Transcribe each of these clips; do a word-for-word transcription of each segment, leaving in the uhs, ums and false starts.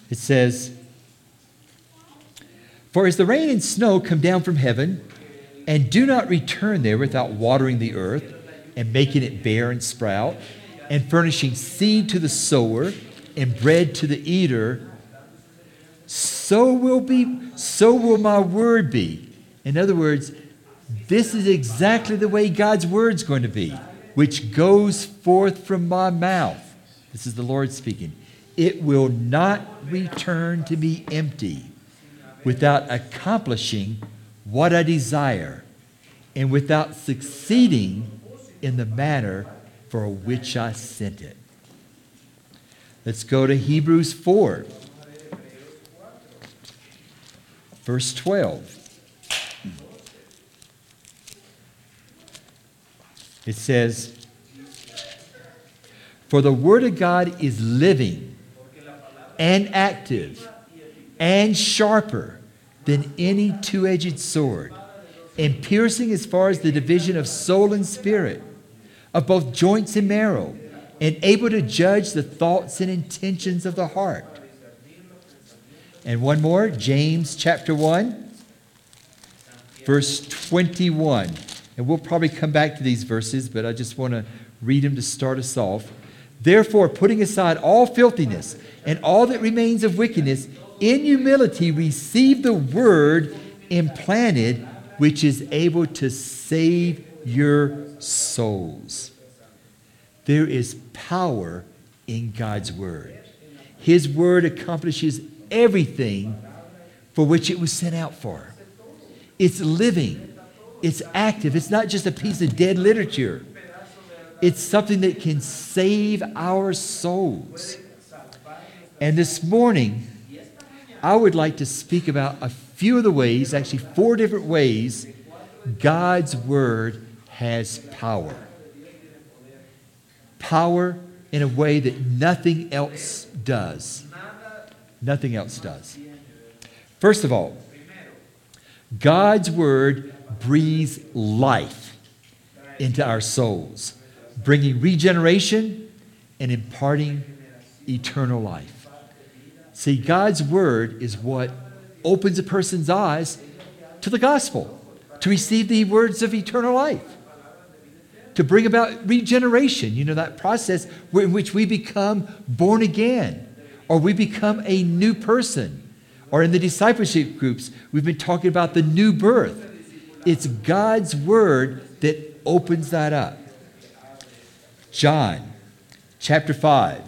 It says, "For as the rain and snow come down from heaven, and do not return there without watering the earth, and making it bear and sprout, and furnishing seed to the sower, and bread to the eater, so will be, so will my word be." In other words, this is exactly the way God's word's going to be, which goes forth from my mouth. This is the Lord speaking. "It will not return to me empty, without accomplishing what I desire, and without succeeding in the manner for which I sent it." Let's go to Hebrews four, verse twelve. It says, "For the word of God is living and active and sharper than any two-edged sword, and piercing as far as the division of soul and spirit, of both joints and marrow, and able to judge the thoughts and intentions of the heart." And one more, James chapter one, verse twenty-one. And we'll probably come back to these verses, but I just want to read them to start us off. "Therefore, putting aside all filthiness and all that remains of wickedness, in humility receive the word implanted, which is able to save your souls." There is power in God's word. His word accomplishes everything for which it was sent out for. It's living. It's active. It's not just a piece of dead literature. It's something that can save our souls. And this morning, I would like to speak about a few of the ways, actually four different ways, God's word has power. Power in a way that nothing else does. Nothing else does. First of all, God's word breathes life into our souls, bringing regeneration and imparting eternal life. See, God's word is what opens a person's eyes to the gospel, to receive the words of eternal life, to bring about regeneration, you know, that process in which we become born again, or we become a new person. Or in the discipleship groups, we've been talking about the new birth. It's God's word that opens that up. John chapter five,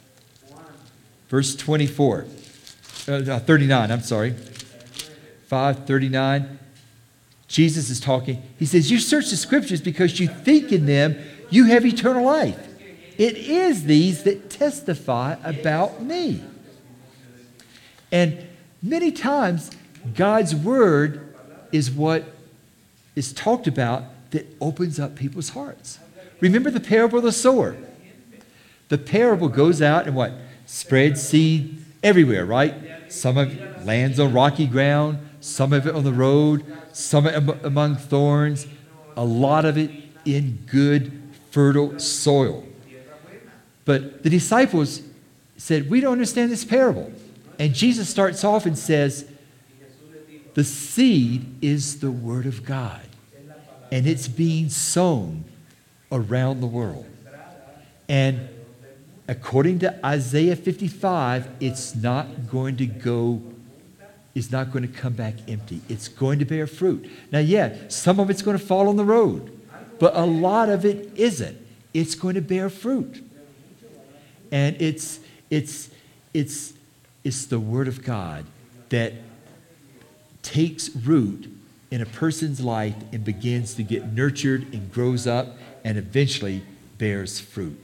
verse twenty-four, uh, thirty-nine, I'm sorry. five thirty-nine. Jesus is talking. He says, "You search the scriptures because you think in them you have eternal life. It is these that testify about me." And many times, God's word is what is talked about that opens up people's hearts. Remember the parable of the sower. The parable goes out and what? Spreads seed everywhere, right? Some of it lands on rocky ground, some of it on the road, some of it among thorns, a lot of it in good, fertile soil. But the disciples said, "We don't understand this parable." And Jesus starts off and says, the seed is the word of God, and it's being sown around the world. And according to Isaiah fifty-five, it's not going to go, it's not going to come back empty. It's going to bear fruit. Now, yeah, some of it's going to fall on the road, but a lot of it isn't. It's going to bear fruit. And it's, it's, it's, It's the word of God that takes root in a person's life and begins to get nurtured and grows up and eventually bears fruit.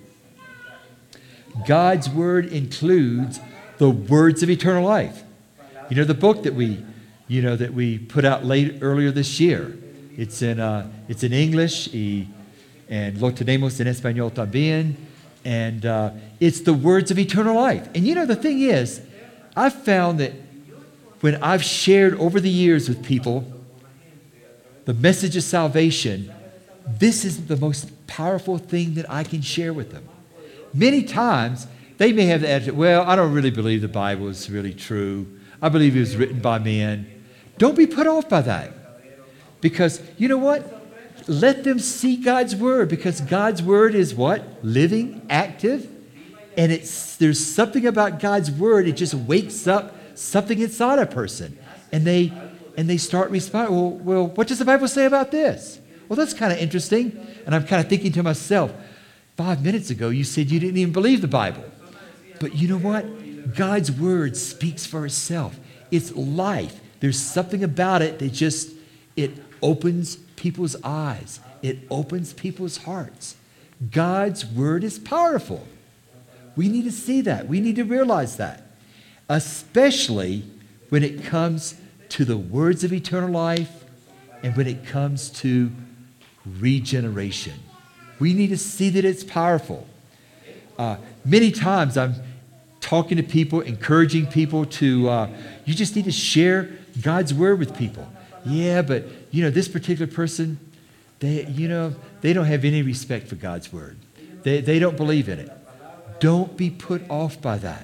God's word includes the words of eternal life. You know, the book that we, you know, that we put out late earlier this year. It's in, uh, it's in English, y, and lo tenemos en español también, and uh, it's the words of eternal life. And you know, the thing is, I've found that when I've shared over the years with people the message of salvation, this is the most powerful thing that I can share with them. Many times, they may have the attitude, well, I don't really believe the Bible is really true. I believe it was written by men. Don't be put off by that. Because you know what? Let them see God's word, because God's word is what? Living, active. And it's there's something about God's word, it just wakes up something inside a person. And they and they start responding, well, well, what does the Bible say about this? Well, that's kind of interesting. And I'm kind of thinking to myself, five minutes ago you said you didn't even believe the Bible. But you know what? God's word speaks for itself. It's life. There's something about it that just, it opens people's eyes. It opens people's hearts. God's word is powerful. We need to see that. We need to realize that. Especially when it comes to the words of eternal life and when it comes to regeneration. We need to see that it's powerful. Uh, many times I'm talking to people, encouraging people to, uh, you just need to share God's word with people. Yeah, but, you know, this particular person, they, you know, they don't have any respect for God's word. They, they don't believe in it. Don't be put off by that.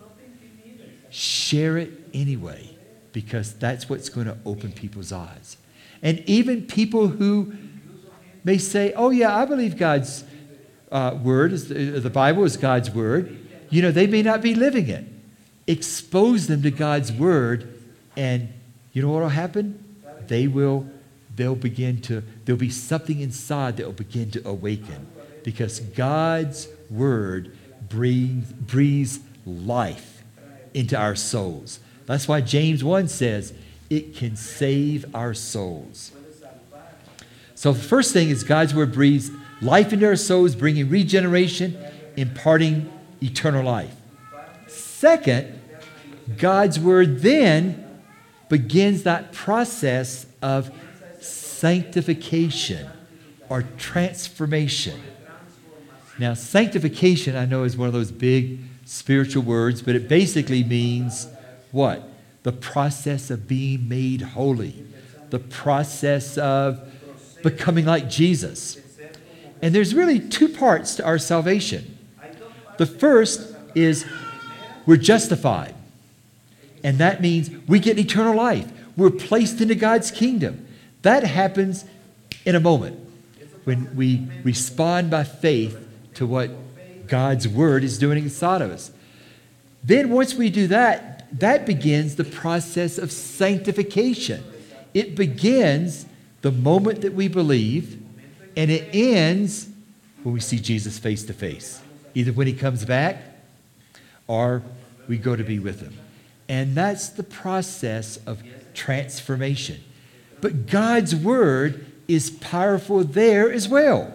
Share it anyway, because that's what's going to open people's eyes. And even people who may say, oh yeah, I believe God's uh, word, is the, the Bible is God's word. You know, they may not be living it. Expose them to God's word, and you know what will happen? They will, they'll begin to, there'll be something inside that will begin to awaken, because God's word breathes, breathes life into our souls. That's why James one says it can save our souls. So the first thing is God's word breathes life into our souls, bringing regeneration, imparting eternal life. Second, God's word then begins that process of sanctification or transformation. Now, sanctification, I know, is one of those big spiritual words, but it basically means what? The process of being made holy, the process of becoming like Jesus. And there's really two parts to our salvation. The first is we're justified. And that means we get eternal life. We're placed into God's kingdom. That happens in a moment when we respond by faith to what God's word is doing inside of us. Then once we do that, that begins the process of sanctification. It begins the moment that we believe, and it ends when we see Jesus face to face, either when he comes back or we go to be with him. And that's the process of transformation. But God's word is powerful there as well.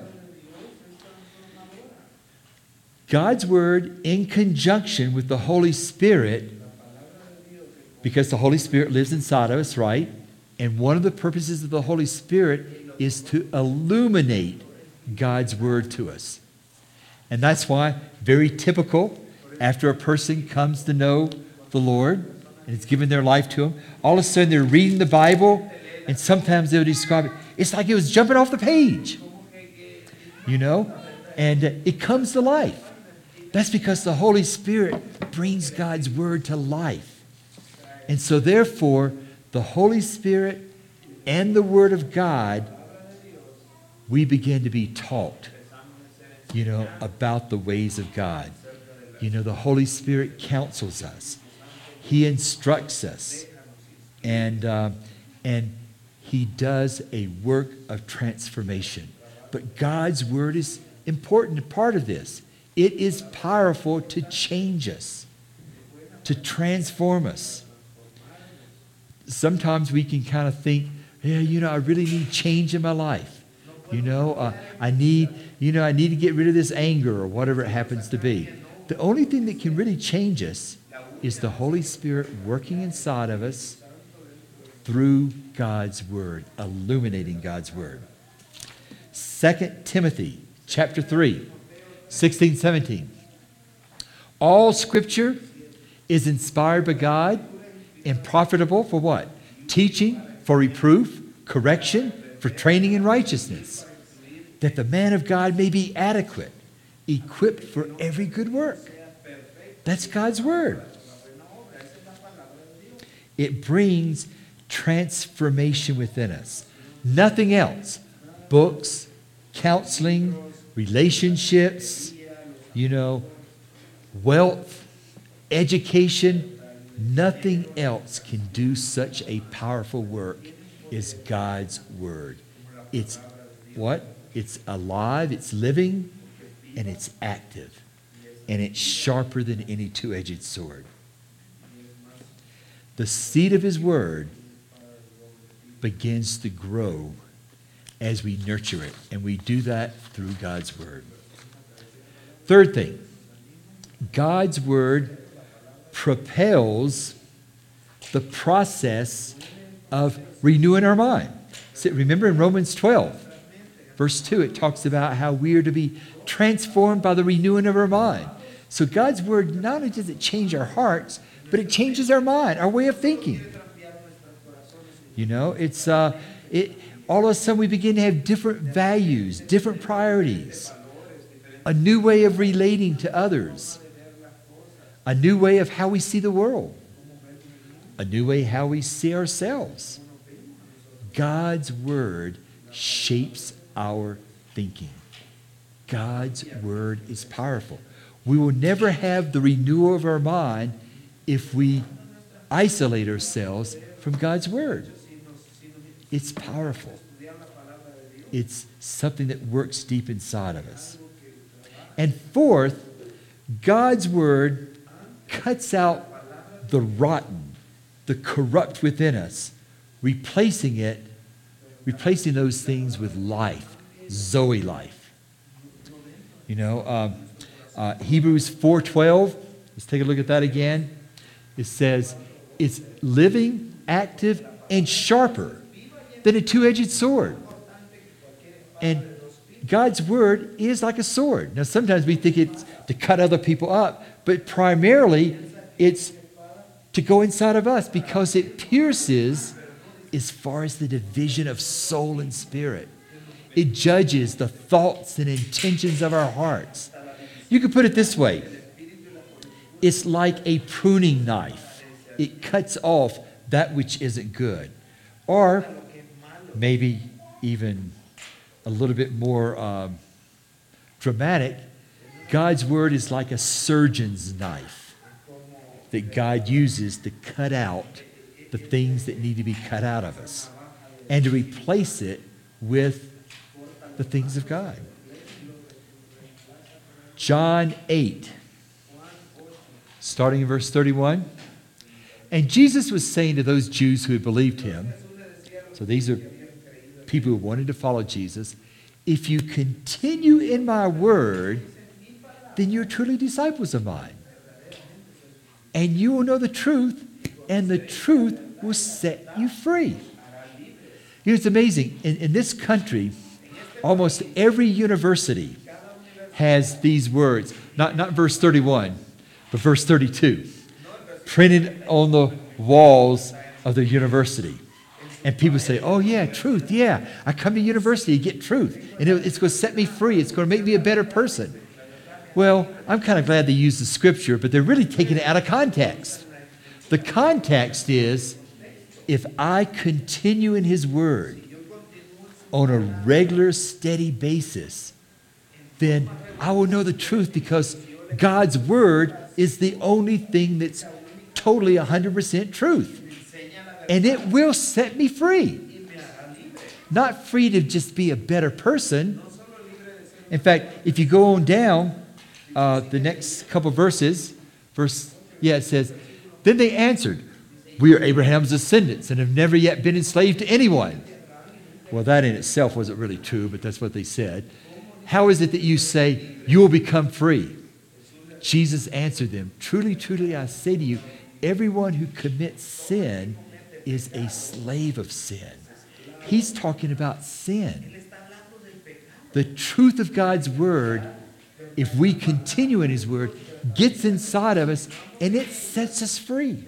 God's word in conjunction with the Holy Spirit, because the Holy Spirit lives inside of us, right? And one of the purposes of the Holy Spirit is to illuminate God's word to us. And that's why, very typical, after a person comes to know the Lord and it's given their life to him, all of a sudden they're reading the Bible, and sometimes they'll describe it, it's like it was jumping off the page, you know, and it comes to life. That's because the Holy Spirit brings God's word to life. And so therefore, the Holy Spirit and the word of God, we begin to be taught, you know, about the ways of God. You know, the Holy Spirit counsels us. He instructs us. And, uh, and he does a work of transformation. But God's word is an important part of this. It is powerful to change us, to transform us. Sometimes we can kind of think, yeah, you know, I really need change in my life. You know, uh, I need, you know, I need to get rid of this anger or whatever it happens to be. The only thing that can really change us is the Holy Spirit working inside of us through God's word, illuminating God's word. Second Timothy chapter three, sixteen, seventeen. All scripture is inspired by God and profitable for what? Teaching, for reproof, correction, for training in righteousness, that the man of God may be adequate, equipped for every good work. That's God's word. It brings transformation within us. Nothing else. Books, counseling, relationships, you know, wealth, education. Nothing else can do such a powerful work as God's word. It's what? It's alive, it's living, and it's active. And it's sharper than any two-edged sword. The seed of his word begins to grow as we nurture it. And we do that through God's word. Third thing, God's word propels the process of renewing our mind. So remember in Romans twelve, verse two, it talks about how we are to be transformed by the renewing of our mind. So God's word, not only does it change our hearts, but it changes our mind, our way of thinking. You know, it's uh, it. All of a sudden we begin to have different values, different priorities, a new way of relating to others, a new way of how we see the world, a new way how we see ourselves. God's word shapes our thinking. God's word is powerful. We will never have the renewal of our mind if we isolate ourselves from God's word. It's powerful. It's something that works deep inside of us. And fourth, God's word cuts out the rotten, the corrupt within us, replacing it, replacing those things with life, Zoe life. You know, um, uh, Hebrews four twelve, let's take a look at that again. It says, it's living, active, and sharper than a two-edged sword. And God's word is like a sword. Now, sometimes we think it's to cut other people up, but primarily it's to go inside of us because it pierces as far as the division of soul and spirit. It judges the thoughts and intentions of our hearts. You could put it this way. It's like a pruning knife. It cuts off that which isn't good. Or maybe even a little bit more um, dramatic, God's word is like a surgeon's knife that God uses to cut out the things that need to be cut out of us and to replace it with the things of God. John eight, starting in verse thirty-one. And Jesus was saying to those Jews who had believed him, so these are people who wanted to follow Jesus, if you continue in my word, then you're truly disciples of mine. And you will know the truth, and the truth will set you free. You know, it's amazing. In, in this country, almost every university has these words. Not, not verse thirty-one, but verse thirty-two. Printed on the walls of the university. And people say, oh yeah, truth, yeah. I come to university to get truth. And it, it's going to set me free. It's going to make me a better person. Well, I'm kind of glad they use the scripture, but they're really taking it out of context. The context is, if I continue in his word on a regular, steady basis, then I will know the truth because God's word is the only thing that's totally one hundred percent truth. And it will set me free. Not free to just be a better person. In fact, if you go on down uh, the next couple verses, verse, yeah, it says, then they answered, we are Abraham's descendants and have never yet been enslaved to anyone. Well, that in itself wasn't really true, but that's what they said. How is it that you say you will become free? Jesus answered them, truly, truly, I say to you, everyone who commits sin is a slave of sin. He's talking about sin. The truth of God's word, if we continue in his word, gets inside of us and it sets us free.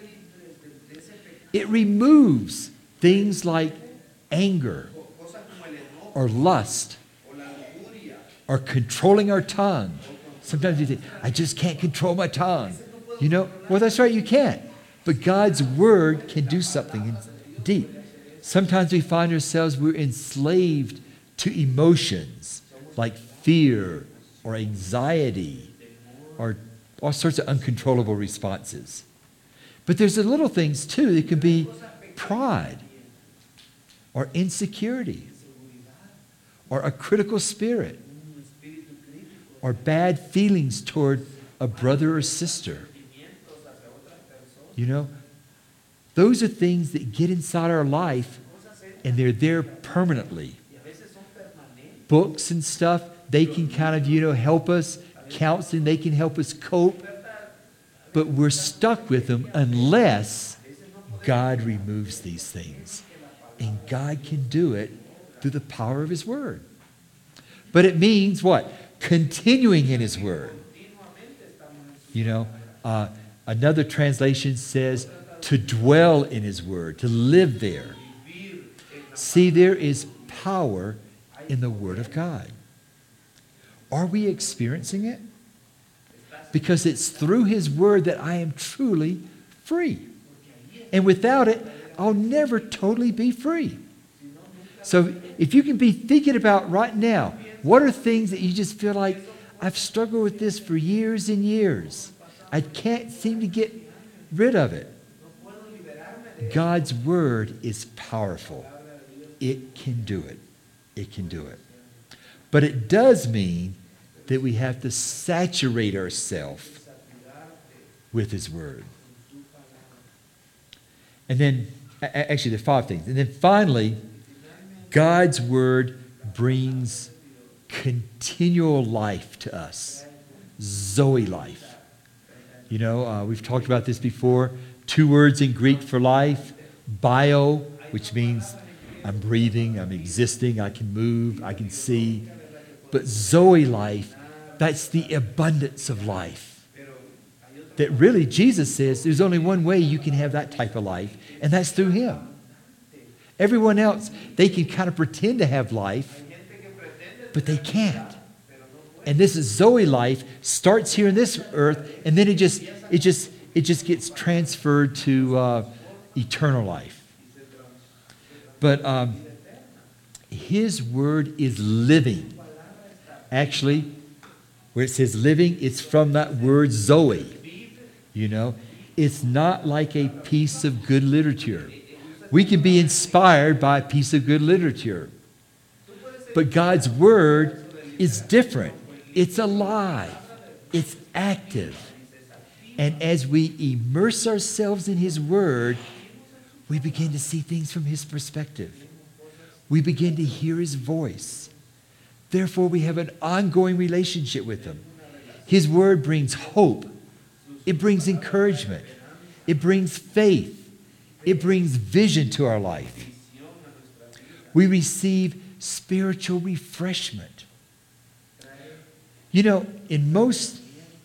It removes things like anger or lust or controlling our tongue. Sometimes you think, I just can't control my tongue. You know, well, that's right, you can't. But God's word can do something deep. Sometimes we find ourselves, we're enslaved to emotions like fear or anxiety or all sorts of uncontrollable responses. But there's the little things too. It can be pride or insecurity or a critical spirit or bad feelings toward a brother or sister. You know, those are things that get inside our life and they're there permanently. Books and stuff, they can kind of, you know, help us. Counseling, they can help us cope. But we're stuck with them unless God removes these things. And God can do it through the power of His Word. But it means what? Continuing in His Word. You know, uh, another translation says to dwell in His Word, to live there. See, there is power in the Word of God. Are we experiencing it? Because it's through His Word that I am truly free. And without it, I'll never totally be free. So if you can be thinking about right now, what are things that you just feel like, I've struggled with this for years and years. I can't seem to get rid of it. God's Word is powerful. It can do it. It can do it. But it does mean that we have to saturate ourselves with His Word. And then, actually, there are five things. And then finally, God's Word brings continual life to us. Zoe life. You know, uh, we've talked about this before. Two words in Greek for life. Bio, which means I'm breathing, I'm existing, I can move, I can see. But Zoe life, that's the abundance of life. That really, Jesus says, there's only one way you can have that type of life, and that's through Him. Everyone else, they can kind of pretend to have life, but they can't. And this is Zoe life, starts here in this earth, and then it just, it just, it just gets transferred to uh, eternal life. But um, His Word is living. Actually, where it says living, it's from that word Zoe. You know, it's not like a piece of good literature. We can be inspired by a piece of good literature. But God's Word is different. It's alive. It's active. And as we immerse ourselves in His Word, we begin to see things from His perspective. We begin to hear His voice. Therefore, we have an ongoing relationship with Him. His Word brings hope. It brings encouragement. It brings faith. It brings vision to our life. We receive spiritual refreshment. You know, in most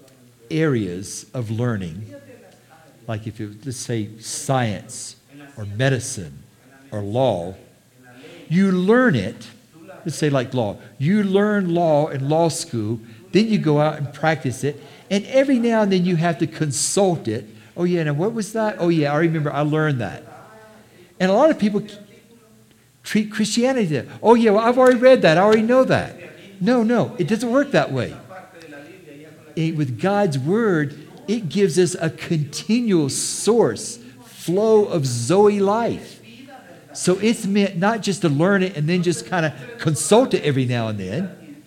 areas of learning, like if you, let's say, science or medicine or law, you learn it. Let's say like law. You learn law in law school, then you go out and practice it, and every now and then you have to consult it. Oh yeah, now what was that? Oh yeah, I remember I learned that. And a lot of people treat Christianity that. Oh yeah, well I've already read that, I already know that. No, no, it doesn't work that way. It, with God's Word, it gives us a continual source, flow of Zoe life. So it's meant not just to learn it and then just kind of consult it every now and then.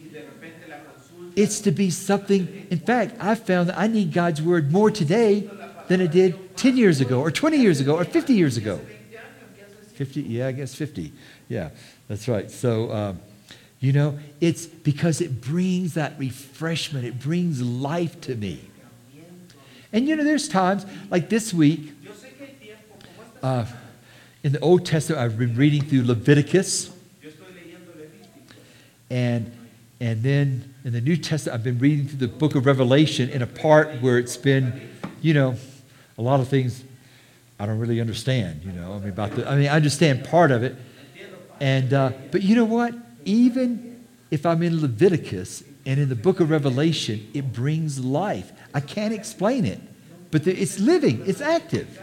It's to be something. In fact, I've found that I need God's Word more today than I did ten years ago or twenty years ago or fifty years ago. fifty, yeah, I guess fifty. Yeah, that's right. So, um, you know, it's because it brings that refreshment. It brings life to me. And, you know, there's times like this week, uh, in the Old Testament, I've been reading through Leviticus. And, and then in the New Testament, I've been reading through the book of Revelation in a part where it's been, you know, a lot of things I don't really understand, you know. I mean, about the, I mean, I understand part of it. And, uh, but you know what? Even if I'm in Leviticus, And in the book of Revelation, it brings life. I can't explain it, but it's living, it's active.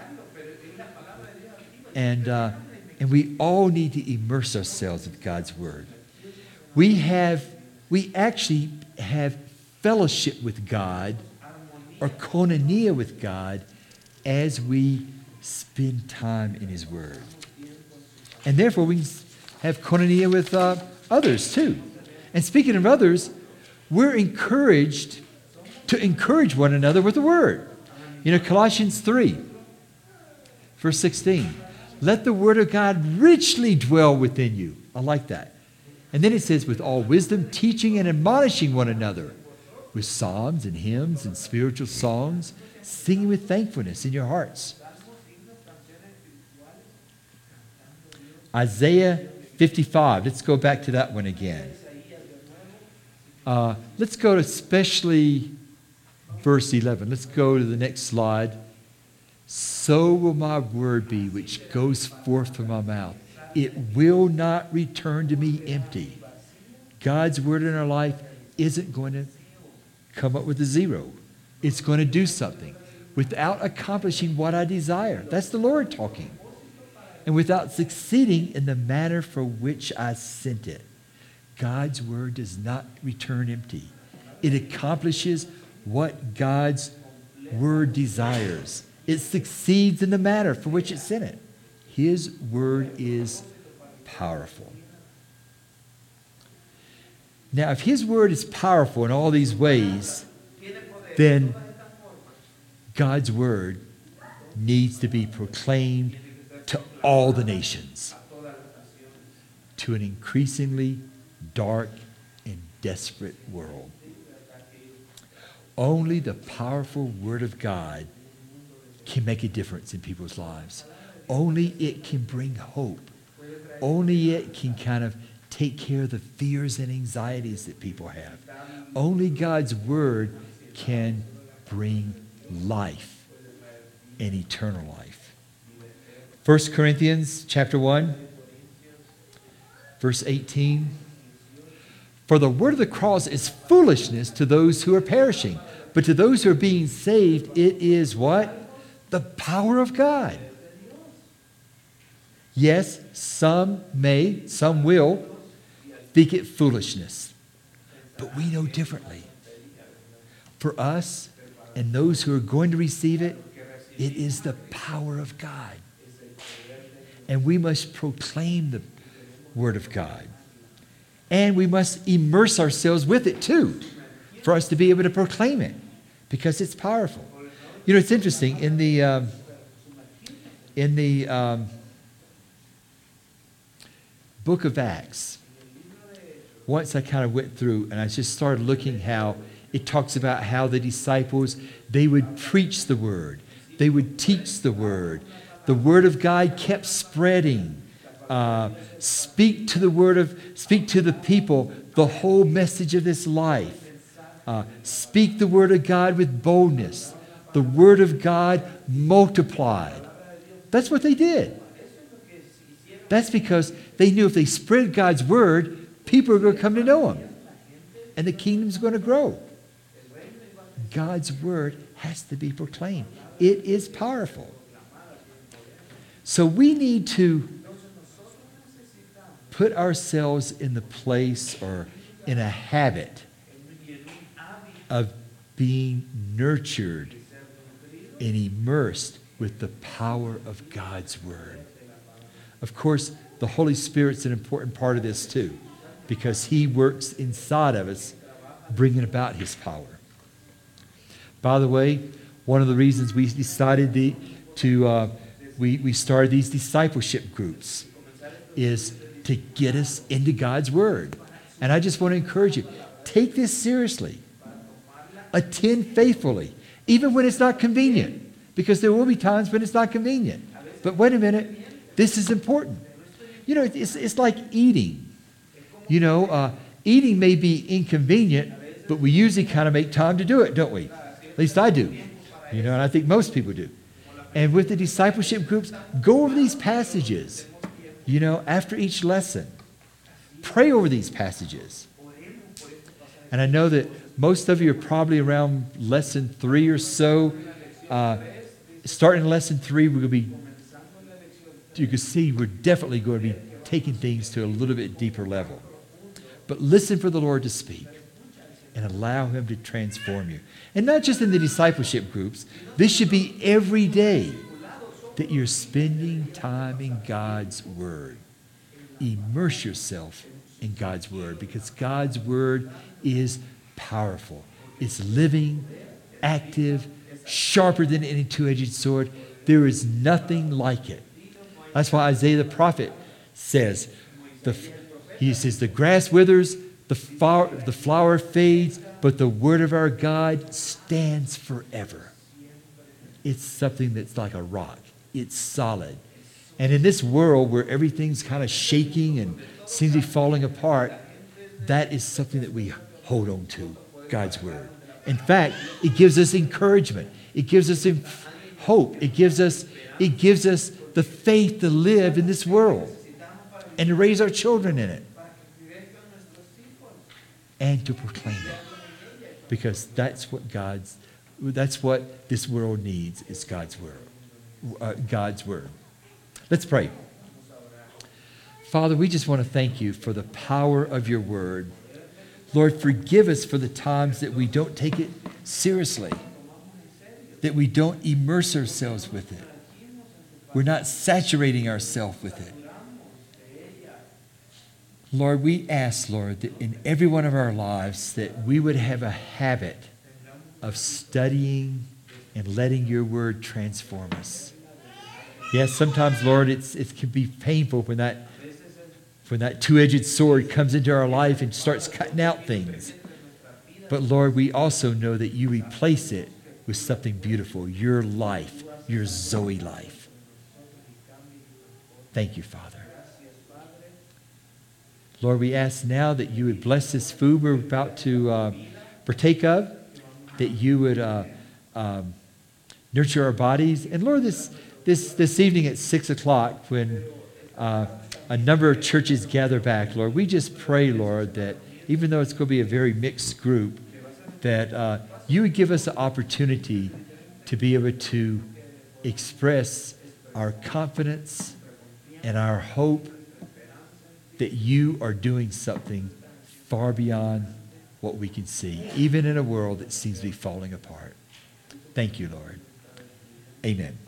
And, uh, and we all need to immerse ourselves with God's word. We have, we actually have fellowship with God, or koinonia with God, as we spend time in his word. And therefore, we have koinonia with uh, others too. And speaking of others, we're encouraged to encourage one another with the word. You know, Colossians three, verse sixteen. Let the word of God richly dwell within you. I like that. And then it says, with all wisdom, teaching and admonishing one another with psalms and hymns and spiritual songs, singing with thankfulness in your hearts. Isaiah fifty-five. Let's go back to that one again. Uh, let's go to especially verse eleven. Let's go to the next slide. So will my word be which goes forth from my mouth. It will not return to me empty. God's word in our life isn't going to come up with a zero. It's going to do something without accomplishing what I desire. That's the Lord talking. And without succeeding in the manner for which I sent it. God's word does not return empty. It accomplishes what God's word desires. It succeeds in the manner for which it sent it. His word is powerful. Now, if his word is powerful in all these ways, then God's word needs to be proclaimed to all the nations, to an increasingly dark and desperate world. Only the powerful word of God can make a difference in people's lives. Only it can bring hope. Only it can kind of take care of the fears and anxieties that people have. Only God's word can bring life and eternal life. First Corinthians chapter one, verse eighteen. For the word of the cross is foolishness to those who are perishing, but to those who are being saved, it is what? The power of God. Yes, some may, some will think it foolishness, but we know differently. For us and those who are going to receive it, it is the power of God. And we must proclaim the word of God. And we must immerse ourselves with it too, for us to be able to proclaim it, because it's powerful. You know, it's interesting, in the, um, in the um, book of Acts, once I kind of went through and I just started looking how it talks about how the disciples, they would preach the word. They would teach the word. The word of God kept spreading. Uh, speak to the word of, speak to the people the whole message of this life. Uh, speak the word of God with boldness. The word of God multiplied. That's what they did. That's because they knew if they spread God's word, people are going to come to know him. And the kingdom's going to grow. God's word has to be proclaimed. It is powerful. So we need to put ourselves in the place or in a habit of being nurtured and immersed with the power of God's word. Of course, the Holy Spirit's an important part of this too, because he works inside of us, bringing about his power. By the way, one of the reasons we decided the, to, uh, we, we started these discipleship groups is to get us into God's word. And I just want to encourage you, take this seriously. Attend faithfully, even when it's not convenient, because there will be times when it's not convenient. But wait a minute, this is important. You know, it's, it's like eating. You know, uh, eating may be inconvenient, but we usually kind of make time to do it, don't we? At least I do. You know, and I think most people do. And with the discipleship groups, go over these passages, you know, after each lesson. Pray over these passages. And I know that most of you are probably around lesson three or so. Uh, starting in lesson three, we're going to be, you can see we're definitely going to be taking things to a little bit deeper level. But listen for the Lord to speak and allow him to transform you. And not just in the discipleship groups. This should be every day that you're spending time in God's Word. Immerse yourself in God's Word, because God's Word is powerful. It's living, active, sharper than any two-edged sword. There is nothing like it. That's why Isaiah the prophet says, the, he says, the grass withers, the flower, the flower fades, but the word of our God stands forever. It's something that's like a rock. It's solid. And in this world where everything's kind of shaking and seems to be falling apart, that is something that we hold on to, God's word. In fact, it gives us encouragement. It gives us hope. It gives us, it gives us the faith to live in this world and to raise our children in it and to proclaim it, because that's what God's, that's what this world needs, is God's word. Uh, God's word. Let's pray. Father, we just want to thank you for the power of your word. Lord, forgive us for the times that we don't take it seriously, that we don't immerse ourselves with it. We're not saturating ourselves with it. Lord, we ask, Lord, that in every one of our lives that we would have a habit of studying and letting your word transform us. Yes, sometimes, Lord, it's, it can be painful when that, when that two-edged sword comes into our life and starts cutting out things. But, Lord, we also know that you replace it with something beautiful, your life, your Zoe life. Thank you, Father. Lord, we ask now that you would bless this food we're about to uh, partake of, that you would uh, um, nurture our bodies. And Lord, this this this evening at six o'clock, when uh, a number of churches gather back, Lord, we just pray, Lord, that even though it's going to be a very mixed group, that uh, you would give us an opportunity to be able to express our confidence and our hope that you are doing something far beyond what we can see, even in a world that seems to be falling apart. Thank you, Lord. Amen.